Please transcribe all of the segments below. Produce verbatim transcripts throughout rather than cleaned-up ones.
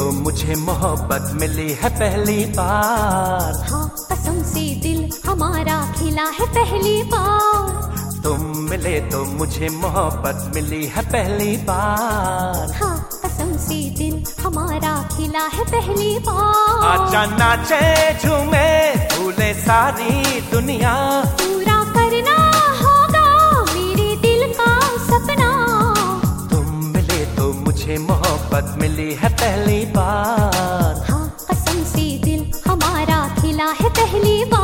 तो मुझे मोहब्बत मिली है पहली बार। हाँ कसम से दिल हमारा खिला है पहली बार। तुम मिले तो मुझे मोहब्बत मिली है पहली बार। हाँ कसम से दिल हमारा खिला है पहली बार। आजा नाचे झूमे भूले सारी दुनिया, पूरा करना होगा मेरे दिल का सपना। तुम मिले तो मुझे मोहब्बत मिली है पहली बार। हाँ कसम से दिल हमारा खिला है पहली बार।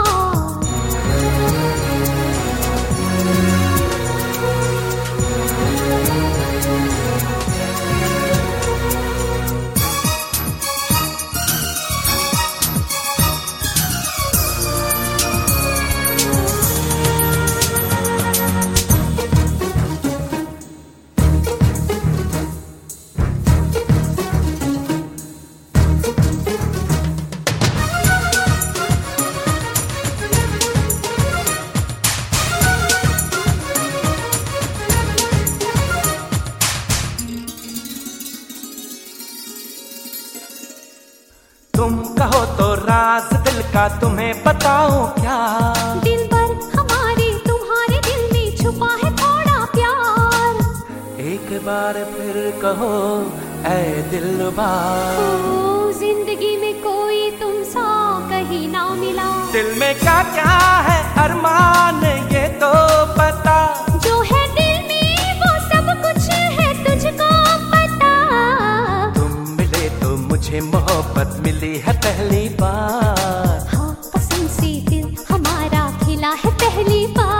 तुम कहो तो राज दिल का तुम्हें बताऊं क्या, दिल भर हमारे तुम्हारे दिल में छुपा है थोड़ा प्यार। एक बार फिर कहो ऐ दिलरुबा, ओ जिंदगी में कोई तुम सा कहीं ना मिला। दिल में क्या क्या है अरमान ये तो पता, जो है दिल में वो सब कुछ है तुझको पता। तुम मिले तो मुझे मोहब्बत मिली है पहली बार। हाँ कसम से दिल हमारा खिला है पहली बार।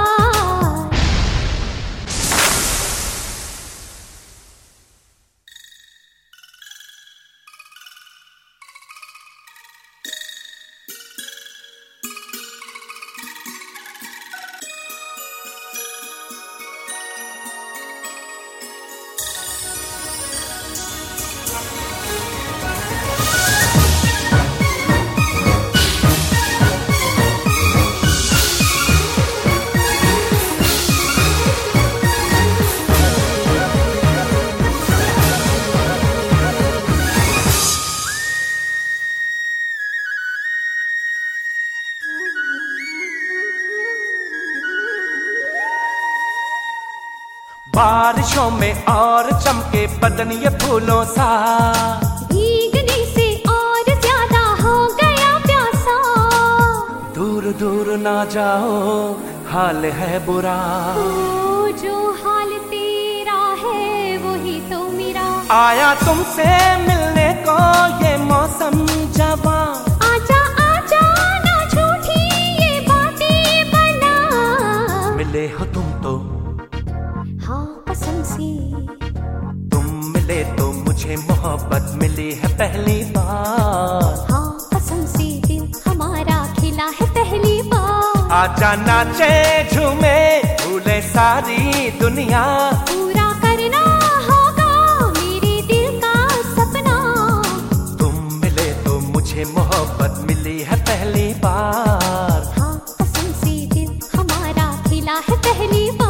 बारिशों में और चमके बदन ये फूलों सा, भीगने से और ज्यादा हो गया प्यासा। दूर दूर ना जाओ हाल है बुरा, ओ जो हाल तेरा है वही तो मेरा। आया तुमसे मिलने को ये मौसम जवां, आजा आजा ना झूठी ये बातें बना। मिले हो तुम तो हाँ कसम से, तुम मिले तो मुझे मोहब्बत मिली है पहली बार। हाँ कसम से दिल हमारा खिला है पहली बार। आजा नाचे झूमे भूले सारी दुनिया, पूरा करना होगा मेरे दिल का सपना। तुम मिले तो मुझे मोहब्बत मिली है पहली बार। हाँ कसम से दिल हमारा खिला है पहली बार।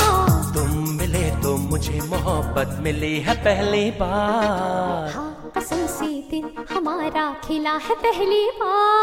तो मुझे मोहब्बत मिली है पहली बार। हाँ कसम से दिल हमारा खिला है पहली बार।